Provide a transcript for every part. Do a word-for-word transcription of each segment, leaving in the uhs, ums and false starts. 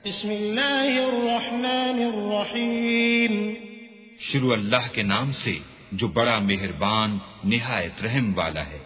بسم اللہ الرحمن الرحیم، شروع اللہ کے نام سے جو بڑا مہربان نہایت رحم والا ہے۔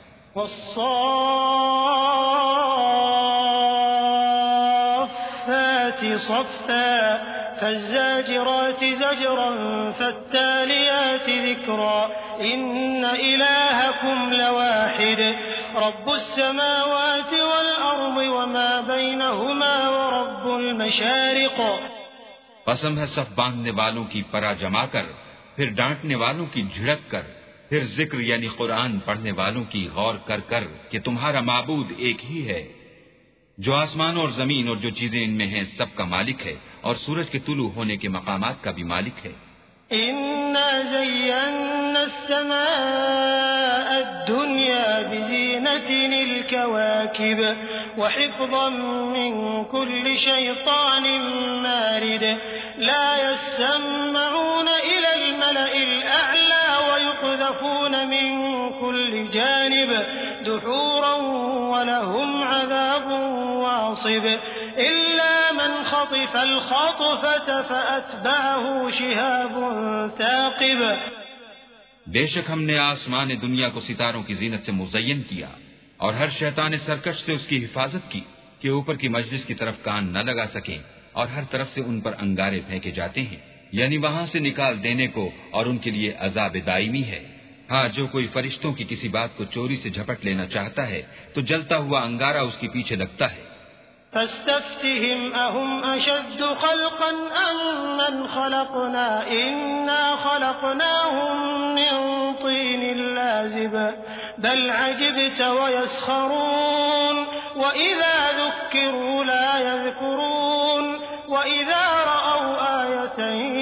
والصافات صفا فالزاجرات زجرا فالتاليات ذكرا إن إلهكم لواحد رب السماوات والأرض وما بينهما ورب المشارق۔ قسم ہے صف باندھنے والوں کی پرا جما کر، پھر ڈانٹنے والوں کی جھڑک کر، پھر ذکر یعنی قرآن پڑھنے والوں کی غور کر کر کہ تمہارا معبود ایک ہی ہے جو آسمانوں اور زمین اور جو چیزیں ان میں ہیں سب کا مالک ہے، اور سورج کے طلوع ہونے کے مقامات کا بھی مالک ہے۔ إنا زينا السماء الدنيا بزينة الكواكب وحفظا من كل شيطان مارد لا يسمعون إلى الملأ الأعلى ويقذفون من كل جانب دحورا ولهم عذاب واصب إلا من خطف الخطفة فأتبعه شهاب ثاقب۔ بے شک ہم نے آسمان دنیا کو ستاروں کی زینت سے مزین کیا اور ہر شیطان سرکش سے اس کی حفاظت کی کہ اوپر کی مجلس کی طرف کان نہ لگا سکیں، اور ہر طرف سے ان پر انگارے پھینکے جاتے ہیں، یعنی وہاں سے نکال دینے کو، اور ان کے لیے عذاب دائمی ہے۔ ہاں، جو کوئی فرشتوں کی کسی بات کو چوری سے جھپٹ لینا چاہتا ہے تو جلتا ہوا انگارہ اس کے پیچھے لگتا ہے۔ فاستفتهم أهم أشد خلقا أم من خلقنا إنا خلقناهم من طين لازب بل عجبت ويسخرون وإذا ذكروا لا يذكرون وإذا رأوا آية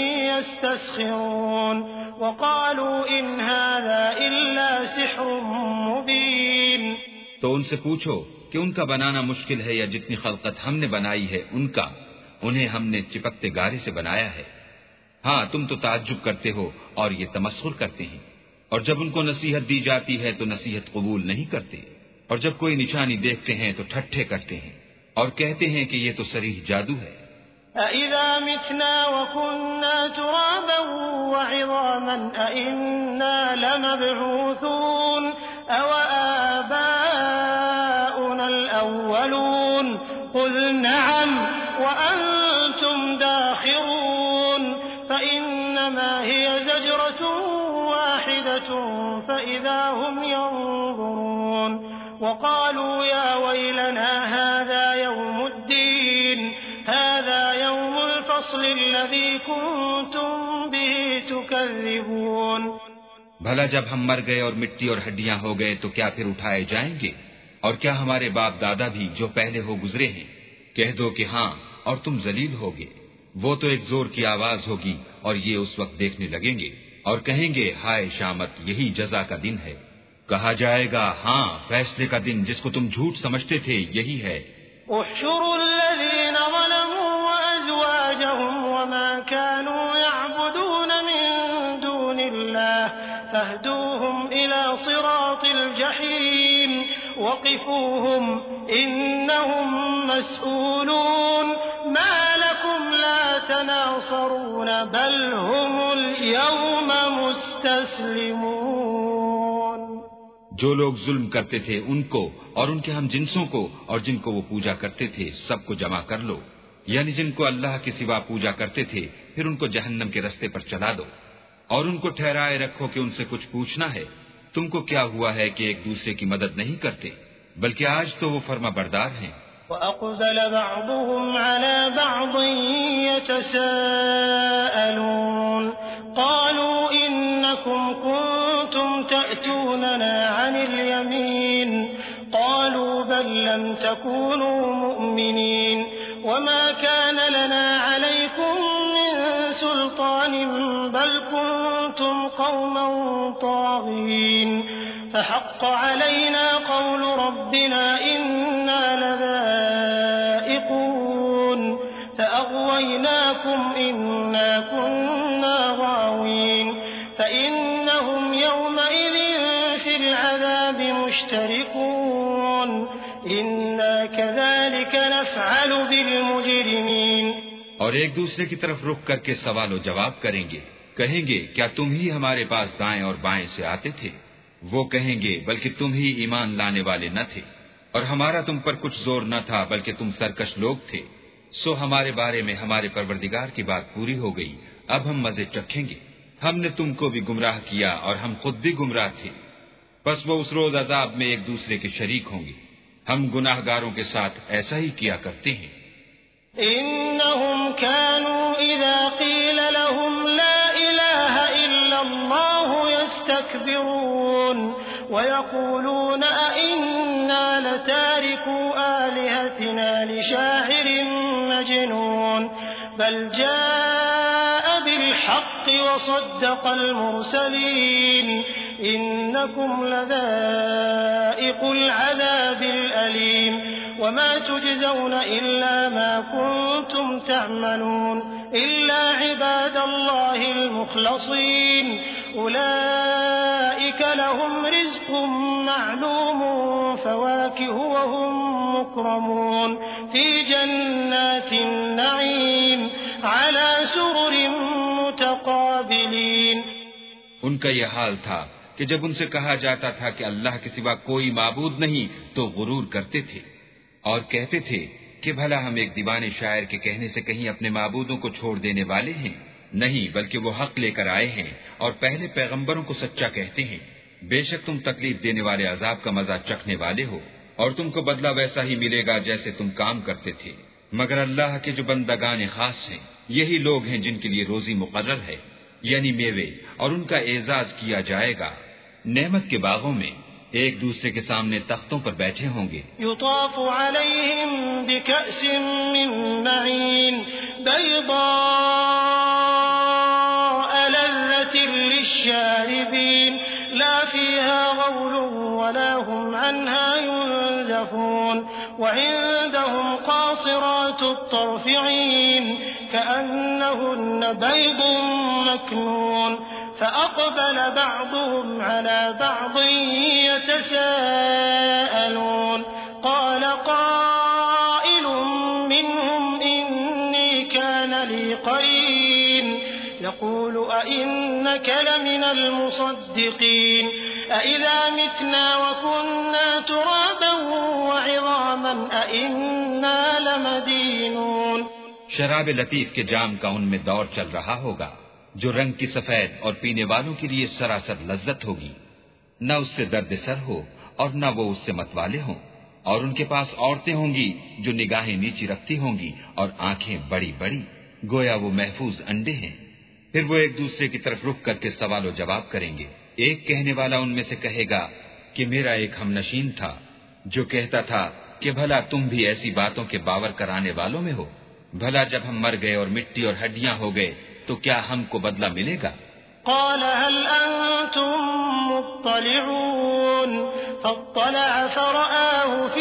يستسخرون وقالوا إن هذا إلا سحر مبين۔ تو ان سے پوچھو کہ ان کا بنانا مشکل ہے یا جتنی خلقت ہم نے بنائی ہے ان کا، انہیں ہم نے چپکتے گارے سے بنایا ہے۔ ہاں، تم تو تعجب کرتے ہو اور یہ تمسخر کرتے ہیں، اور جب ان کو نصیحت دی جاتی ہے تو نصیحت قبول نہیں کرتے، اور جب کوئی نشانی دیکھتے ہیں تو ٹھٹھے کرتے ہیں اور کہتے ہیں کہ یہ تو صریح جادو ہے۔ أَإِذَا مِتْنَا وَكُنَّا تُرَابًا وَعِظَامًا أَإِنَّا لَمَبْعُوثُونَ أَوَآبَاؤُنَا الْأَوَّلُونَ قُلْ نَعَمْ وَأَنْتُمْ دَاخِرُونَ فَإِنَّمَا هِيَ زَجْرَةٌ وَاحِدَةٌ فَإِذَا هُمْ يَنظُرُونَ وَقَالُوا يَا وَيْلَنَا هَذَا يَوْمُ الدِّينِ هذا يوم الفصل الذي كنتم به تكذبون۔ بھلا جب ہم مر گئے اور مٹی اور ہڈیاں ہو گئے تو کیا پھر اٹھائے جائیں گے؟ اور کیا ہمارے باپ دادا بھی جو پہلے ہو گزرے ہیں؟ کہہ دو کہ ہاں، اور تم ذلیل ہوگے۔ وہ تو ایک زور کی آواز ہوگی اور یہ اس وقت دیکھنے لگیں گے اور کہیں گے ہائے شامت، یہی جزا کا دن ہے۔ کہا جائے گا ہاں، فیصلے کا دن جس کو تم جھوٹ سمجھتے تھے یہی ہے۔ احشروا الذين ظلموا وأزواجهم وما كانوا يعبدون من دون الله فاهدوهم إلى صراط الجحيم وقفوهم إنهم مسؤولون ما لكم لا تناصرون بل هم اليوم مستسلمون۔ جو لوگ ظلم کرتے تھے ان کو اور ان کے ہم جنسوں کو اور جن کو وہ پوجا کرتے تھے سب کو جمع کر لو، یعنی جن کو اللہ کے سوا پوجا کرتے تھے، پھر ان کو جہنم کے رستے پر چلا دو، اور ان کو ٹھہرائے رکھو کہ ان سے کچھ پوچھنا ہے۔ تم کو کیا ہوا ہے کہ ایک دوسرے کی مدد نہیں کرتے، بلکہ آج تو وہ فرما بردار ہیں۔ وَأَقْبَلَ بَعْضُهُمْ عَلَى بَعْضٍ يَتَسَاءَلُونَ قَالُوا إِنَّكُمْ كُنتُمْ تَأْتُونَنَا عَنِ الْيَمِينِ قَالُوا بَل لَّمْ تَكُونُوا مُؤْمِنِينَ وَمَا كَانَ لَنَا عَلَيْكُمْ مِنْ سُلْطَانٍ بَلْ كُنتُمْ قَوْمًا طَاغِينَ فَحَقَّ عَلَيْنَا قَوْلُ رَبِّنَا إِنَّا لَذَائِقُونَ فَأَغْوَيْنَاكُمْ إِنَّا كُنَّا غَاوِينَ فَإِنَّهُمْ يَوْمَئِذٍ فِي الْعَذَابِ مُشْتَرِكُونَ إِنَّا كَذَلِكَ نَفْعَلُ بِالْمُجْرِمِينَ۔ اور ایک دوسرے کی طرف رخ کر کے سوال و جواب کریں گے، کہیں گے کیا تم ہی ہمارے پاس دائیں اور بائیں سے آتے تھے؟ وہ کہیں گے بلکہ تم ہی ایمان لانے والے نہ تھے، اور ہمارا تم پر کچھ زور نہ تھا بلکہ تم سرکش لوگ تھے۔ سو ہمارے بارے میں ہمارے پروردگار کی بات پوری ہو گئی، اب ہم مزے چکھیں گے۔ ہم نے تم کو بھی گمراہ کیا اور ہم خود بھی گمراہ تھے، بس وہ اس روز عذاب میں ایک دوسرے کے شریک ہوں گے۔ ہم گناہ گاروں کے ساتھ ایسا ہی کیا کرتے ہیں۔ إنهم كانوا إذا قيل لهم لا إله إلا الله يستكبرون ويقولون أئنا لتاركو آلهتنا لشاعر مجنون بل جاء بالحق وصدق المرسلين إنكم لذائق العذاب الأليم وما تجزون إلا ما كنتم تعملون إلا عباد الله المخلصين أولئك لهم رزق معلوم فواكه وهم مكرمون في جنات النعيم على سرر متقابلين۔ ان کا یہ حال تھا کہ جب ان سے کہا جاتا تھا کہ اللہ کے سوا کوئی معبود نہیں تو غرور کرتے تھے اور کہتے تھے کہ بھلا ہم ایک دیوانے شاعر کے کہنے سے کہیں اپنے معبودوں کو چھوڑ دینے والے ہیں؟ نہیں، بلکہ وہ حق لے کر آئے ہیں اور پہلے پیغمبروں کو سچا کہتے ہیں۔ بے شک تم تکلیف دینے والے عذاب کا مزہ چکھنے والے ہو اور تم کو بدلہ ویسا ہی ملے گا جیسے تم کام کرتے تھے۔ مگر اللہ کے جو بندگان خاص ہیں یہی لوگ ہیں جن کے لیے روزی مقرر ہے، یعنی میوے، اور ان کا اعزاز کیا جائے گا۔ نعمت کے باغوں میں ایک دوسرے کے سامنے تختوں پر بیٹھے ہوں گے۔ یطاف علیہم بکأس من معین بیضاء لذة للشاربین لا فیها غول ولا هم عنها ينزفون وعندهم قاصرات الطرف عین كأنهن بيض مكنون فأقبل بعضهم على بعض يتساءلون قال قائل منهم إني كان لي قرين يقول أئنك لمن المصدقين أإذا متنا وكنا ترابا وعظاما أئنا لمدينون۔ شراب لطیف کے جام کا ان میں دور چل رہا ہوگا جو رنگ کی سفید اور پینے والوں کے لیے سراسر لذت ہوگی، نہ اس سے درد سر ہو اور نہ وہ اس سے متوالے ہوں، اور ان کے پاس عورتیں ہوں گی جو نگاہیں نیچی رکھتی ہوں گی اور آنکھیں بڑی بڑی، گویا وہ محفوظ انڈے ہیں۔ پھر وہ ایک دوسرے کی طرف رخ کر کے سوال و جواب کریں گے۔ ایک کہنے والا ان میں سے کہے گا کہ میرا ایک ہم نشین تھا جو کہتا تھا کہ بھلا تم بھی ایسی باتوں کے باور کرانے والوں میں ہو؟ بھلا جب ہم مر گئے اور مٹی اور ہڈیاں ہو گئے تو کیا ہم کو بدلہ ملے گا؟ قال هل أنتم مطلعون فاطلع فرآه في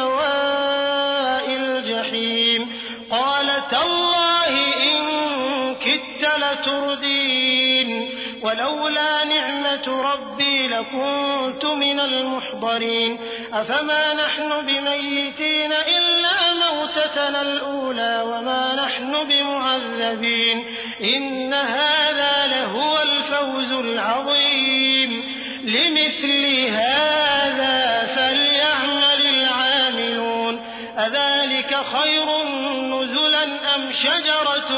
سواء الجحيم قال تالله إن كدت لتردين ولولا نعمة ربي لكنت من المحضرين أفما نحن بميتين إلا موتتنا الأولى وما نحن بمعذبين إن هذا لهو الفوز العظيم لمثل هذا فليعمل العاملون أذلك خير نزلا أم شجرة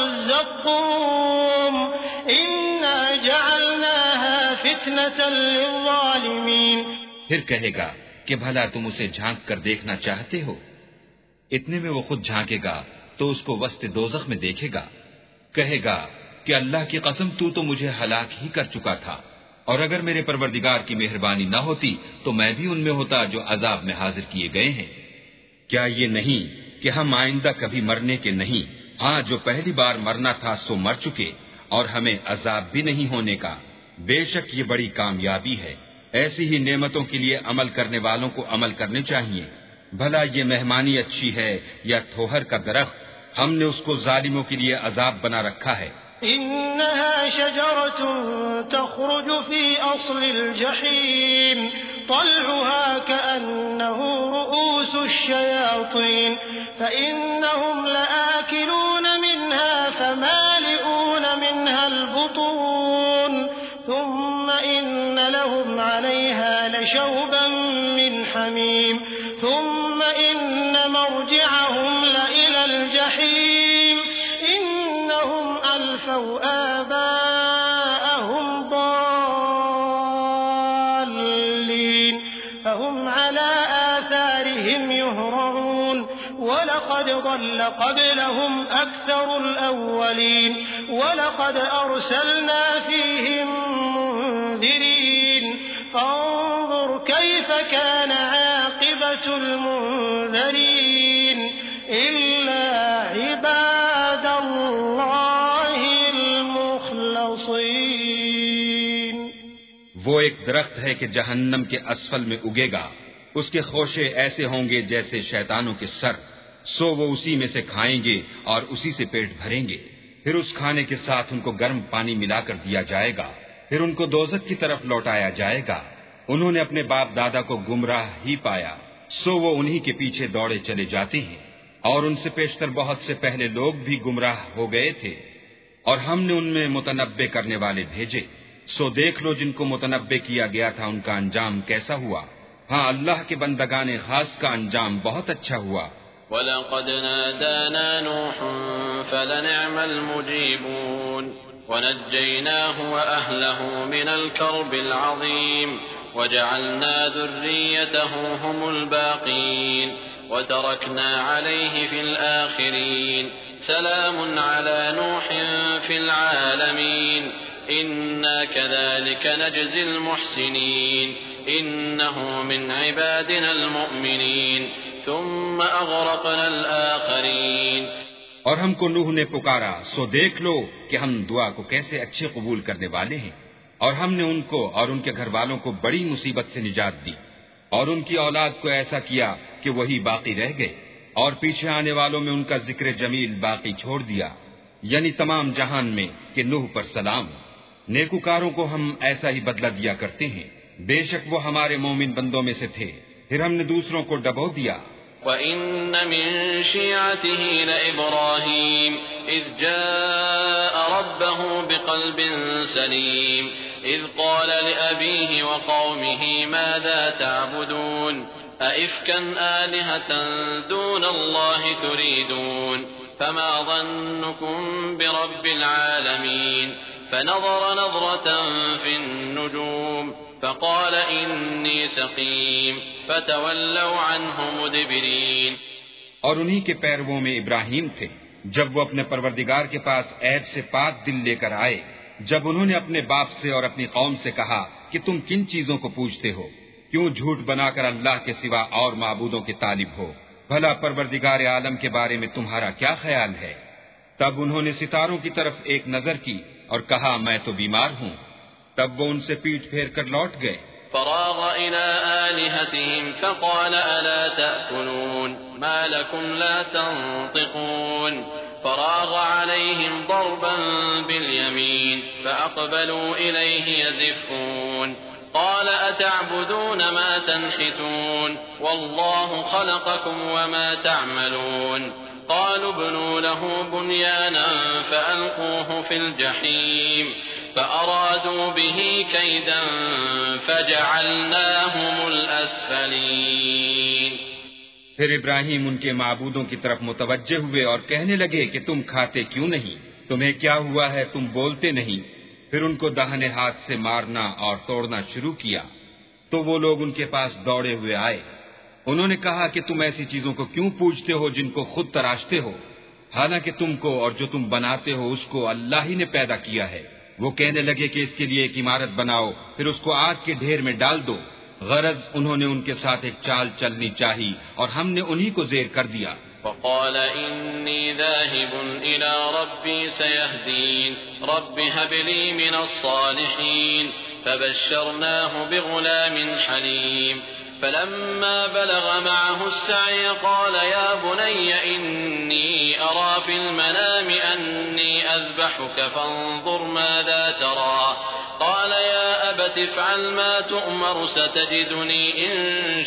الزقوم إنا جعلناها فتنة للظالمين۔ پھر کہے گا کہ بھلا تم اسے جھانک کر دیکھنا چاہتے ہو؟ اتنے میں وہ خود جھانکے گا تو اس کو وسط دوزخ میں دیکھے گا، کہے گا کہ اللہ کی قسم تو تو مجھے ہلاک ہی کر چکا تھا، اور اگر میرے پروردگار کی مہربانی نہ ہوتی تو میں بھی ان میں ہوتا جو عذاب میں حاضر کیے گئے ہیں۔ کیا یہ نہیں کہ ہم آئندہ کبھی مرنے کے نہیں، ہاں جو پہلی بار مرنا تھا سو مر چکے، اور ہمیں عذاب بھی نہیں ہونے کا۔ بے شک یہ بڑی کامیابی ہے۔ ایسی ہی نعمتوں کے لیے عمل کرنے والوں کو عمل کرنے چاہیے۔ بھلا یہ مہمانی اچھی ہے یا تھوہر کا درخت؟ ہم نے اس کو ظالموں کے لیے عذاب بنا رکھا ہے۔ إنها شجرة تخرج في أصل الجحيم طلعها كأنه رؤوس الشياطين فإنهم لآكلون منها البطون ثم إن لهم عليها لشوبا من حميم ثم إن مرجعهم لإلى الجحيم إنهم ألفوا آباءهم ضالين فهم على آثارهم يهرعون ولقد ضل قبلهم أكثر الأولين ولقد أرسلنا فيهم منذرين فانظر كيف كان عاقبة المنذرين إلا عباد الله المخلصين. وہ ایک درخت ہے کہ جہنم کے اسفل میں اگے گا، اس کے خوشے ایسے ہوں گے جیسے شیطانوں کے سر، سو وہ اسی میں سے کھائیں گے اور اسی سے پیٹ بھریں گے. پھر اس کھانے کے ساتھ ان کو گرم پانی ملا کر دیا جائے گا، پھر ان کو دوزخ کی طرف لوٹایا جائے گا. انہوں نے اپنے باپ دادا کو گمراہ ہی پایا، سو وہ انہی کے پیچھے دوڑے چلے جاتے ہیں، اور ان سے پیشتر بہت سے پہلے لوگ بھی گمراہ ہو گئے تھے، اور ہم نے ان میں متنبع کرنے والے بھیجے. سو دیکھ لو جن کو متنبع کیا گیا تھا ان کا انجام کیسا ہوا. ہاں، اللہ کے بندگان خاص کا انجام بہت اچھا ہوا. وَلَقَدْ نَادَانَا نُوحٌ فَلَنِعْمَ الْمُجِيبُونَ وَنَجَّيْنَاهُ وَأَهْلَهُ مِنَ الْكَرْبِ الْعَظِيمِ وَجَعَلْنَا ذُرِّيَّتَهُ هُمُ الْبَاقِينَ وَتَرَكْنَا عَلَيْهِ فِي الْآخِرِينَ سَلَامٌ عَلَى نُوحٍ فِي الْعَالَمِينَ إِنَّا كَذَلِكَ نَجْزِي الْمُحْسِنِينَ إِنَّهُ مِنْ عِبَادِنَا الْمُؤْمِنِينَ ثُمَّ أَغْرَقْنَا الْآخَرِينَ. اور ہم کو نوح نے پکارا، سو دیکھ لو کہ ہم دعا کو کیسے اچھے قبول کرنے والے ہیں. اور ہم نے ان کو اور ان کے گھر والوں کو بڑی مصیبت سے نجات دی، اور ان کی اولاد کو ایسا کیا کہ وہی باقی رہ گئے، اور پیچھے آنے والوں میں ان کا ذکر جمیل باقی چھوڑ دیا، یعنی تمام جہان میں کہ نوح پر سلام. نیکوکاروں کو ہم ایسا ہی بدلہ دیا کرتے ہیں، بے شک وہ ہمارے مومن بندوں میں سے تھے. پھر ہم نے دوسروں کو ڈبو دیا. وَإِنَّ مِن شِيعَتِهِ لَإِبْرَاهِيمَ إِذْ جَاءَ رَبَّهُ بِقَلْبٍ سَلِيمٍ إِذْ قَالَ لِأَبِيهِ وَقَوْمِهِ مَاذَا تَعْبُدُونَ أَئِفْكًا آلِهَةً دُونَ اللَّهِ تُرِيدُونَ فَمَا ظَنُّكُمْ بِرَبِّ الْعَالَمِينَ فَنَظَرَ نَظْرَةً فِي النُّجُومِ فقال انی سقیم فتولوا عنہ مدبرین. اور انہی کے پیرووں میں ابراہیم تھے جب وہ اپنے پروردگار کے پاس عیب سے پاک دل لے کر آئے، جب انہوں نے اپنے باپ سے اور اپنی قوم سے کہا کہ تم کن چیزوں کو پوجتے ہو، کیوں جھوٹ بنا کر اللہ کے سوا اور معبودوں کے طالب ہو، بھلا پروردگار عالم کے بارے میں تمہارا کیا خیال ہے. تب انہوں نے ستاروں کی طرف ایک نظر کی اور کہا میں تو بیمار ہوں. تب وہ ان سے پیٹ پھیر کر لوٹ گئے. فراغ إلى آلهتهم فقال ألا تأكلون ما لكم لا تنطقون فراغ عليهم ضربا باليمين فأقبلوا إليه يزفون قال أتعبدون ما تنحتون والله خلقكم وما تعملون قالوا ابنوا له بنيانا فألقوه في الجحيم فأرادوا به كيدا فجعلناهم الأسفلين. پھر ابراہیم ان کے معبودوں کی طرف متوجہ ہوئے اور کہنے لگے کہ تم کھاتے کیوں نہیں، تمہیں کیا ہوا ہے، تم بولتے نہیں. پھر ان کو داہنے ہاتھ سے مارنا اور توڑنا شروع کیا تو وہ لوگ ان کے پاس دوڑے ہوئے آئے. انہوں نے کہا کہ تم ایسی چیزوں کو کیوں پوجتے ہو جن کو خود تراشتے ہو، حالانکہ تم کو اور جو تم بناتے ہو اس کو اللہ ہی نے پیدا کیا ہے. وہ کہنے لگے کہ اس کے لیے ایک عمارت بناؤ، پھر اس کو آگ کے ڈھیر میں ڈال دو. غرض انہوں نے ان کے ساتھ ایک چال چلنی چاہی اور ہم نے انہی کو زیر کر دیا. وقال إني ذاهب إلى ربي سيهدين رب هب لي من الصالحين فبشرناه بغلام حليم فلما بلغ معه السعي قال يا بني إني أرى في المنام أني أذبحك فانظر ماذا ترى قال يا أبت افعل ما تؤمر ستجدني إن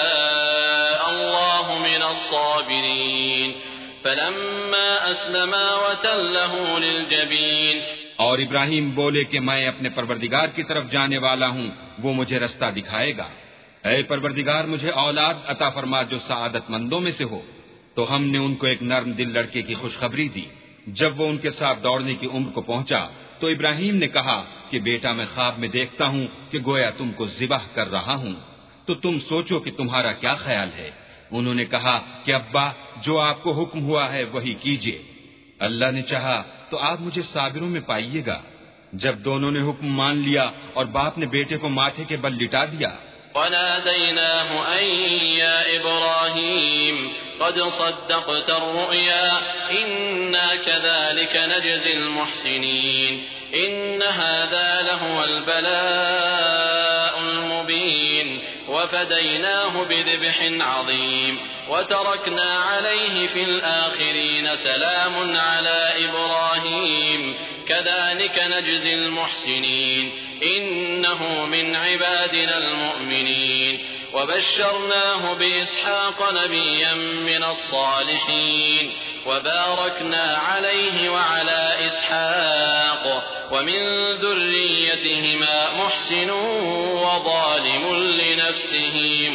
شاء الله من الصابرين فلما أسلما وتله للجبين. اور ابراہیم بولے کہ میں اپنے پروردگار کی طرف جانے والا ہوں، وہ مجھے رستہ دکھائے گا۔ اے پروردگار مجھے اولاد عطا فرما جو سعادت مندوں میں سے ہو۔ تو ہم نے ان کو ایک نرم دل لڑکے کی خوشخبری دی۔ جب وہ ان کے ساتھ دوڑنے کی عمر کو پہنچا تو ابراہیم نے کہا کہ بیٹا میں خواب میں دیکھتا ہوں کہ گویا تم کو ذبح کر رہا ہوں، تو تم سوچو کہ تمہارا کیا خیال ہے؟ انہوں نے کہا کہ ابا جو آپ کو حکم ہوا ہے وہی کیجیے، اللہ نے چاہا تو آپ مجھے صابروں میں پائیے گا۔ جب دونوں نے حکم مان لیا اور باپ نے بیٹے کو ماتھے کے بل لٹا دیا، وناديناه أن يا إبراهيم قد صدقت الرؤيا إنا كذلك نجزي المحسنين إن هذا لهو البلاء المبين وفديناه بذبح عظيم وتركنا عليه في الآخرين سلام على إبراهيم كذلك نجزي المحسنين إنه من عبادنا المؤمنين وبشرناه بإسحاق نبيا من الصالحين وباركنا عليه وعلى إسحاق ومن ذريتهما محسن وظالم لنفسه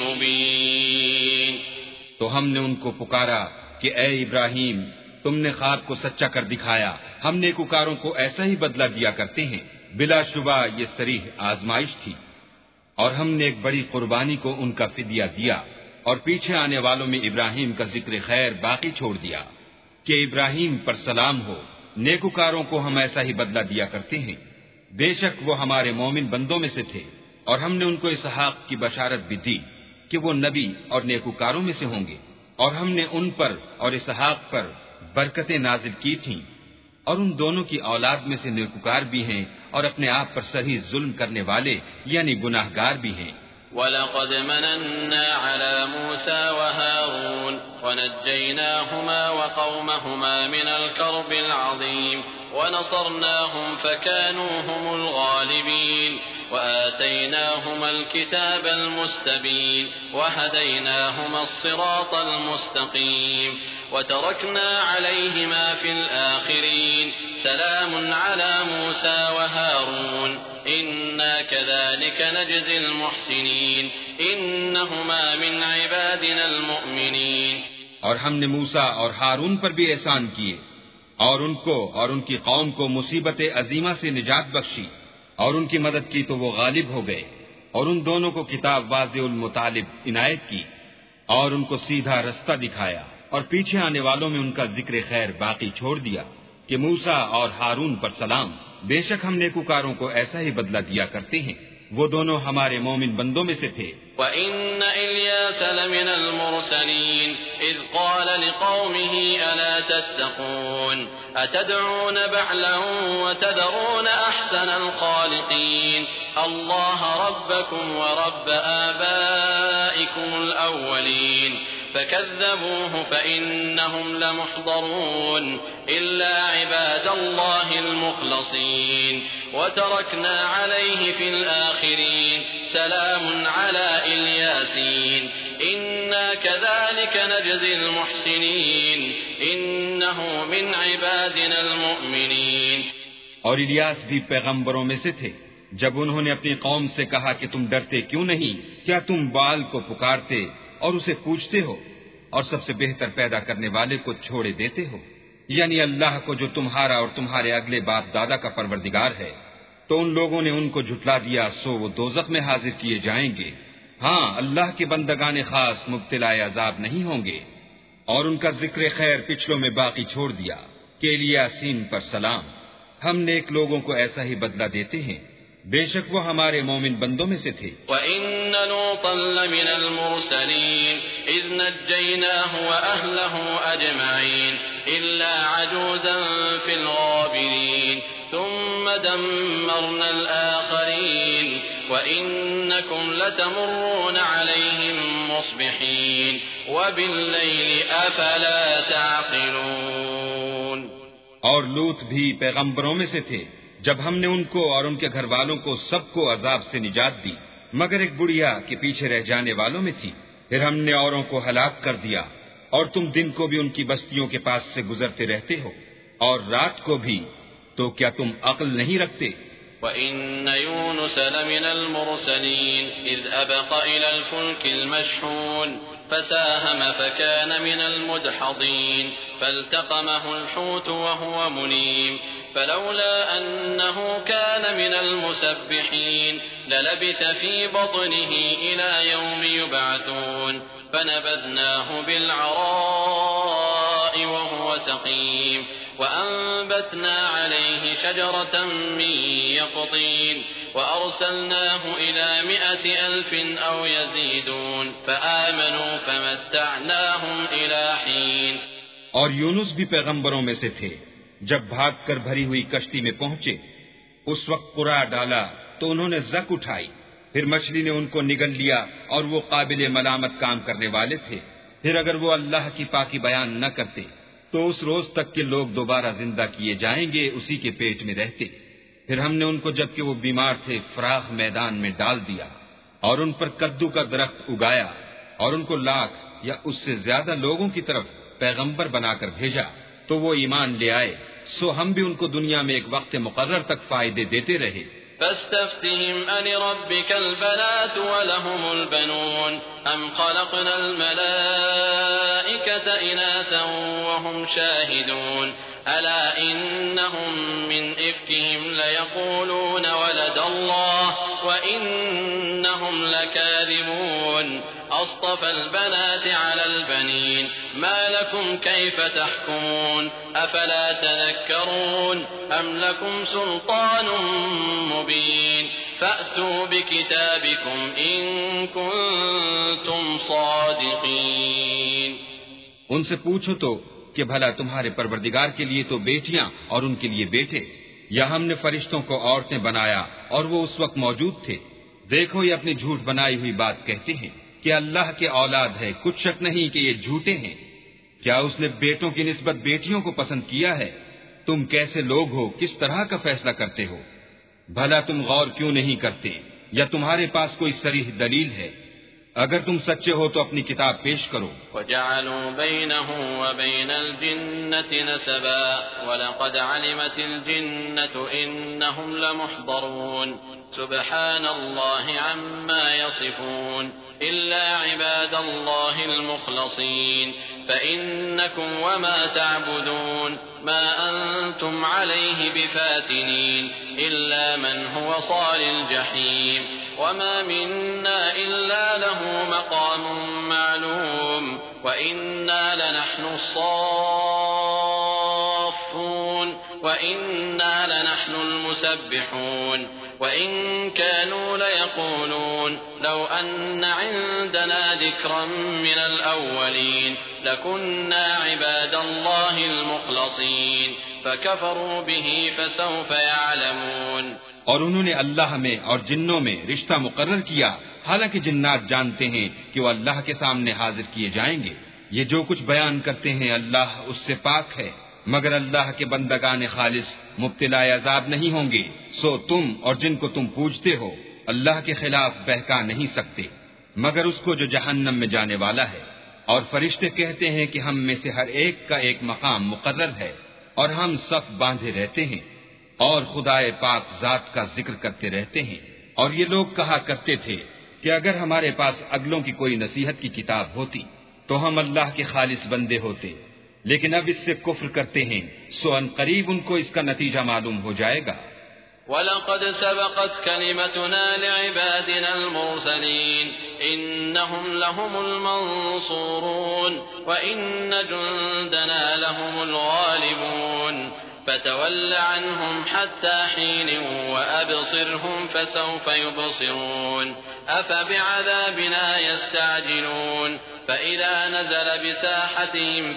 مبين۔ تو ہم نے ان کو پکارا کہ اے ابراہیم تم نے خواب کو سچا کر دکھایا، ہم نیکوکاروں کو ایسا ہی بدلہ دیا کرتے ہیں، بلا شبہ یہ صریح آزمائش تھی۔ اور ہم نے ایک بڑی قربانی کو ان کا فدیہ دیا اور پیچھے آنے والوں میں ابراہیم کا ذکر خیر باقی چھوڑ دیا کہ ابراہیم پر سلام ہو، نیکوکاروں کو ہم ایسا ہی بدلہ دیا کرتے ہیں، بے شک وہ ہمارے مومن بندوں میں سے تھے۔ اور ہم نے ان کو اسحاق کی بشارت بھی دی کہ وہ نبی اور نیکوکاروں میں سے ہوں گے، اور ہم نے ان پر اور اسحاق پر برکتیں نازل کی تھیں، اور ان دونوں کی اولاد میں سے نیکوکار بھی ہیں اور اپنے آپ پر صحیح ظلم کرنے والے یعنی گناہگار بھی ہیں۔ وَلَقَدْ مَنَنَّا عَلَى مُوسَى وَهَارُونَ وَنَجَّيْنَاهُمَا وَقَوْمَهُمَا مِنَ الْكَرْبِ الْعَظِيمِ وَنَصَرْنَاهُمْ فَكَانُوا هُمُ الْغَالِبِينَ وَآتَيْنَاهُمَا الْكِتَابَ الْمُسْتَبِينَ وَهَدَيْنَاهُمَا الصِّرَاطَ الْمُسْتَقِيمَ وَتَرَكْنَا عَلَيْهِمَا فِي الْآخِرِينَ سَلَامٌ عَلَى مُوسَى وَهَارُونَ إِنَّا كَذَلِكَ نَجْزِي الْمُحْسِنِينَ إِنَّهُمَا مِنْ عِبَادِنَا الْمُؤْمِنِينَ۔ اور ہم نے موسیٰ اور ہارون پر بھی احسان کیے اور ان کو اور ان کی قوم کو مصیبت عظیمہ سے نجات بخشی اور ان کی مدد کی تو وہ غالب ہو گئے، اور ان دونوں کو کتاب واضح المطالب عنایت کی اور ان کو سیدھا رستہ دکھایا، اور پیچھے آنے والوں میں ان کا ذکر خیر باقی چھوڑ دیا کہ موسیٰ اور ہارون پر سلام، بے شک ہم نیکوکاروں کو ایسا ہی بدلہ دیا کرتے ہیں، وہ دونوں ہمارے مومن بندوں میں سے تھے۔ وَإِنَّ إِلْيَاسَ لَمِنَ الْمُرْسَلِينَ إِذْ قَالَ لِقَوْمِهِ أَلَا تَتَّقُونَ أَتَدْعُونَ بَعْلًا وَتَذَرُونَ أَحْسَنَ الْخَالِقِينَ اللَّهَ رَبَّكُمْ وَرَبَّ آبَائِكُمُ الْأَوَّلِينَ فَكَذَّبُوهُ فَإِنَّهُمْ لَمُحْضَرُونَ إِلَّا عِبَادَ اللَّهِ الْمُخْلَصِينَ وَتَرَكْنَا عَلَيْهِ فِي الْآخِرِينَ سَلَامٌ عَلَى إِلْيَاسِينَ إِنَّا كَذَلِكَ نَجْزِي الْمُحْسِنِينَ إِنَّهُ مِنْ عِبَادِنَا الْمُؤْمِنِينَ۔ اور الیاس بھی پیغمبروں میں سے تھے۔ جب انہوں نے اپنی قوم سے کہا کہ تم ڈرتے کیوں نہیں، کیا تم بال کو پکارتے اور اسے پوچھتے ہو اور سب سے بہتر پیدا کرنے والے کو چھوڑے دیتے ہو، یعنی اللہ کو جو تمہارا اور تمہارے اگلے باپ دادا کا پروردگار ہے؟ تو ان لوگوں نے ان کو جھٹلا دیا، سو وہ دوزخ میں حاضر کیے جائیں گے۔ ہاں، اللہ کے بندگان خاص مبتلا عذاب نہیں ہوں گے۔ اور ان کا ذکر خیر پچھلوں میں باقی چھوڑ دیا کہ الیاسین پر سلام، ہم نیک لوگوں کو ایسا ہی بدلہ دیتے ہیں، بے شک وہ ہمارے مومن بندوں میں سے تھے۔ وَإِنَّ لُوطًا لَّمِنَ الْمُرْسَلِينَ إِذْ نَجَّيْنَاهُ وَأَهْلَهُ أَجْمَعِينَ إِلَّا عَجُوزًا فِي الْغَابِرِينَ ثُمَّ دَمَّرْنَا الْآخَرِينَ وَإِنَّكُمْ لَتَمُرُّونَ عَلَيْهِمْ مُصْبِحِينَ وَبِاللَّيْلِ أَفَلَا تَعْقِلُونَ۔ اور لوط بھی پیغمبروں میں سے تھے۔ جب ہم نے ان کو اور ان کے گھر والوں کو سب کو عذاب سے نجات دی مگر ایک بڑھیا کے پیچھے رہ جانے والوں میں تھی، پھر ہم نے اوروں کو ہلاک کر دیا، اور تم دن کو بھی ان کی بستیوں کے پاس سے گزرتے رہتے ہو اور رات کو بھی، تو کیا تم عقل نہیں رکھتے؟ وَإِنَّ يُونُسَ لَمِنَ الْمُرْسَلِينَ إِذْ أَبَقَ إِلَى الْفُلْكِ الْمَشْحُونِ فساهم فكان من المدحضين فالتقمه الحوت وهو مليم فلولا أنه كان من المسبحين للبث في بطنه إلى يوم يبعثون فنبذناه بالعراء وهو سقيم وأنبتنا عليه شجرة من يقطين وأرسلناه إلى مئة ألف أو يزيدون فآمنوا فمتعناهم إلى حين. اور یونس بھی پیغمبروں میں سے تھے. جب بھاگ کر بھری ہوئی کشتی میں پہنچے اس وقت قرا ڈالا تو انہوں نے زک اٹھائی، پھر مچھلی نے ان کو نگل لیا اور وہ قابل ملامت کام کرنے والے تھے. پھر اگر وہ اللہ کی پاکی بیان نہ کرتے تو اس روز تک کہ لوگ دوبارہ زندہ کیے جائیں گے اسی کے پیٹ میں رہتے. پھر ہم نے ان کو جبکہ وہ بیمار تھے فراخ میدان میں ڈال دیا اور ان پر کدو کا درخت اگایا اور ان کو لاکھ یا اس سے زیادہ لوگوں کی طرف پیغمبر بنا کر بھیجا تو وہ ایمان لے آئے. سو ہم بھی ان کو دنیا میں ایک وقت مقرر تک فائدے دیتے رہے. فاستفتهم ألربك البنات ولهم البنون أم خلقنا الملائكة إناثا وهم شاهدون ألا إنهم من إفكهم ليقولون ولد الله وإنهم لكاذبون أصطفى البنات على البنين ما لكم كيف تحكمون أفلا تذكرون أم لكم سلطان مبين فأتوا بكتابكم إن كنتم صادقين. ان سے پوچھو تو کہ بھلا تمہارے پروردگار کے لیے تو بیٹیاں اور ان کے لیے بیٹے، یا ہم نے فرشتوں کو عورتیں بنایا اور وہ اس وقت موجود تھے؟ دیکھو یہ اپنی جھوٹ بنائی ہوئی بات کہتے ہیں کہ اللہ کے اولاد ہے، کچھ شک نہیں کہ یہ جھوٹے ہیں. کیا اس نے بیٹوں کی نسبت بیٹیوں کو پسند کیا ہے؟ تم کیسے لوگ ہو، کس طرح کا فیصلہ کرتے ہو؟ بھلا تم غور کیوں نہیں کرتے؟ یا تمہارے پاس کوئی صریح دلیل ہے؟ اگر تم سچے ہو تو اپنی کتاب پیش کرو. وَجَعَلُوا بَيْنَهُ وَبَيْنَ الْجِنَّةِ نَسَبًا وَلَقَدْ عَلِمَتِ الْجِنَّةُ إِنَّهُمْ لَمُحْضَرُونَ سُبْحَانَ اللَّهِ عَمَّا يَصِفُونَ إِلَّا عِبَادَ اللَّهِ الْمُخْلَصِينَ فَإِنَّكُمْ وَمَا تَعْبُدُونَ مَا أَنْتُمْ عَلَيْهِ بِفَاتِنِينَ إِلَّا مَنْ هُوَ صَالِ الْجَحِيمِ وَمَا مِنَّا إِلَّا لَهُ مَقَامٌ مَّعْلُومٌ وَإِنَّا لَنَحْنُ الصَّافُّونَ وَإِنَّا لَنَحْنُ الْمُسَبِّحُونَ وَإِن كَانُوا لَيَقُولُونَ لَوْ أَنَّ عِندَنَا ذِكْرًا مِّنَ الْأَوَّلِينَ لَكُنَّا عِبَادَ اللَّهِ الْمُخْلَصِينَ فَكَفَرُوا بِهِ فَسَوْفَ يَعْلَمُونَ. اور انہوں نے اللہ میں اور جنوں میں رشتہ مقرر کیا، حالانکہ جنات جانتے ہیں کہ وہ اللہ کے سامنے حاضر کیے جائیں گے. یہ جو کچھ بیان کرتے ہیں اللہ اس سے پاک ہے، مگر اللہ کے بندگان خالص مبتلا عذاب نہیں ہوں گے. سو تم اور جن کو تم پوجتے ہو اللہ کے خلاف بہکا نہیں سکتے مگر اس کو جو جہنم میں جانے والا ہے. اور فرشتے کہتے ہیں کہ ہم میں سے ہر ایک کا ایک مقام مقرر ہے اور ہم صف باندھے رہتے ہیں اور خدائے پاک ذات کا ذکر کرتے رہتے ہیں. اور یہ لوگ کہا کرتے تھے کہ اگر ہمارے پاس اگلوں کی کوئی نصیحت کی کتاب ہوتی تو ہم اللہ کے خالص بندے ہوتے، لیکن اب اس سے کفر کرتے ہیں، سو ان قریب ان کو اس کا نتیجہ معلوم ہو جائے گا. وَلَقَدْ سَبَقَتْ كَلِمَتُنَا لِعِبَادِنَا الْمُرْسَلِينَ إِنَّهُمْ لَهُمُ الْمَنصُورُونَ وَإِنَّ جُندَنَا لَهُمُ الْغَالِبُونَ فَتَوَلَّ عَنْهُمْ حَتَّى حِينٍ وَأَبْصِرْهُمْ فَسَوْفَ يُبْصِرُونَ أَفَبِعَذَابِنَا يَسْتَعْجِلُونَ فَإِذَا نَزَلَ بِسَاحَتِهِمْ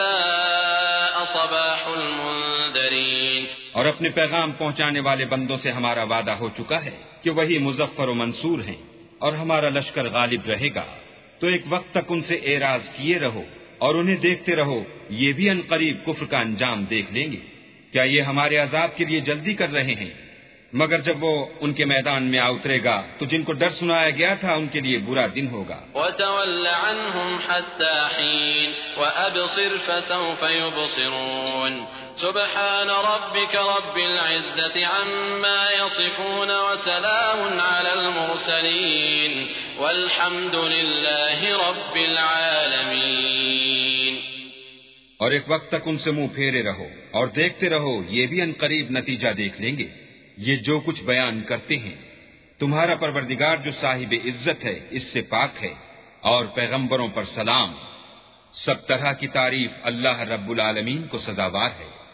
فَسَاءَ صَبَاحُ الْمُنذَرِينَ. اور اپنے پیغام پہنچانے والے بندوں سے ہمارا وعدہ ہو چکا ہے کہ وہی مظفر و منصور ہیں اور ہمارا لشکر غالب رہے گا. تو ایک وقت تک ان سے اعراض کیے رہو اور انہیں دیکھتے رہو، یہ بھی ان قریب کفر کا انجام دیکھ لیں گے. کیا یہ ہمارے عذاب کے لیے جلدی کر رہے ہیں؟ مگر جب وہ ان کے میدان میں آ اترے گا تو جن کو ڈر سنایا گیا تھا ان کے لیے برا دن ہوگا. وَتَوَلَّ عَنْهُمْ حَتَّى حِينٍ وَأَبْصِرْ فَسَوْفَ يُبْصِرُونَ سبحان ربك رب العزة عما يصفون وسلام على المرسلين والحمد لله رب العالمين۔ اور ایک وقت تک ان سے منہ پھیرے رہو اور دیکھتے رہو، یہ بھی ان قریب نتیجہ دیکھ لیں گے یہ جو کچھ بیان کرتے ہیں۔ تمہارا پروردگار جو صاحب عزت ہے اس سے پاک ہے، اور پیغمبروں پر سلام۔ سب طرح کی تعریف اللہ رب العالمین کو سزاوار ہے۔